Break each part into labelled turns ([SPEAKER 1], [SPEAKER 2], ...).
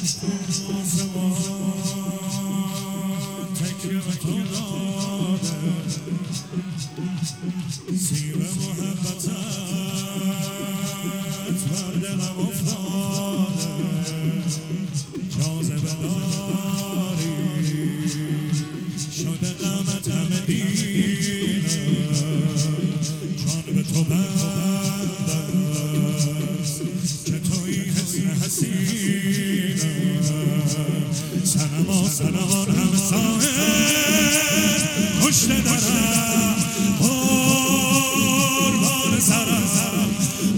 [SPEAKER 1] تکیه به تو داده سیر محبتت بر دلم افتاده جاذبه داری شده قامتم دینه جان به تو بند است که توی حسن حسینه سنما سنمان همسایه کشته درم قربان سرم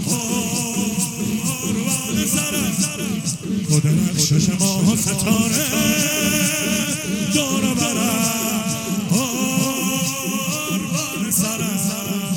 [SPEAKER 1] قربان سرم خود نقشش ماه و ستاره دور و برم قربان سرم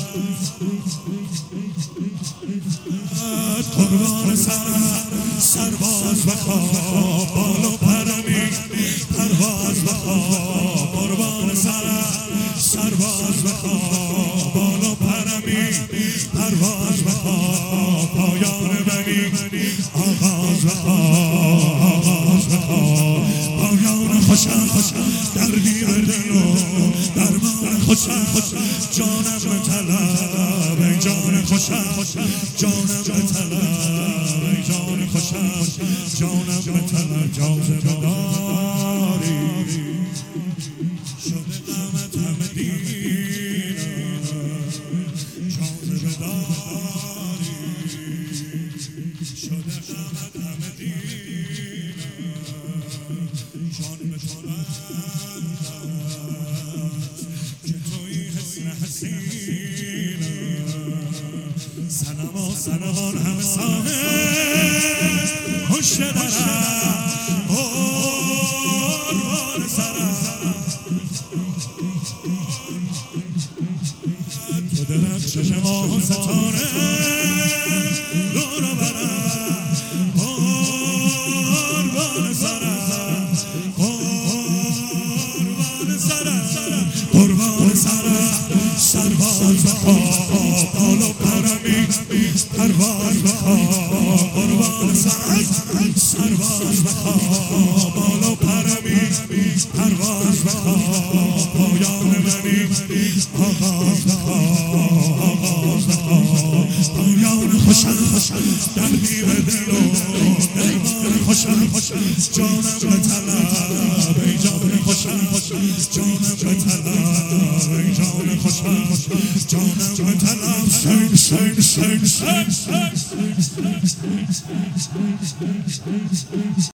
[SPEAKER 1] قربان سرم سرباز بخواب بال و پرمی پرواز بخواب قربان سرم سرباز بخواب بال و پرمی پرواز بخواب پایان بنی آغاز بخواب پایان خوشم دردی دل و درمان خوشم جانم به طلب ای جان خوشم جانم به طلب ای جان خوشم جانم به طلب جاذبه داری شده قامتم دینه جاذبه داری شده قامتم دینه جان به تو بند است که توی حسن حسینه سنما سنمان همسایه کشته درم قربان سرم تو درخشش ماه و ستاره دور و برم قربان سرم قربان سرم قربان سرم سرباز بخواب بال و پرمی پرواز بخواب قربان سرم سرباز بخواب بال و پرمی پرواز بخواب پایان منی آغاز بخواب پایان خوشم دردی به دل و درمان خوشم جانم به طلب ای جان خوشم جانم به طلب ای جان خوشم جانم به طلب سین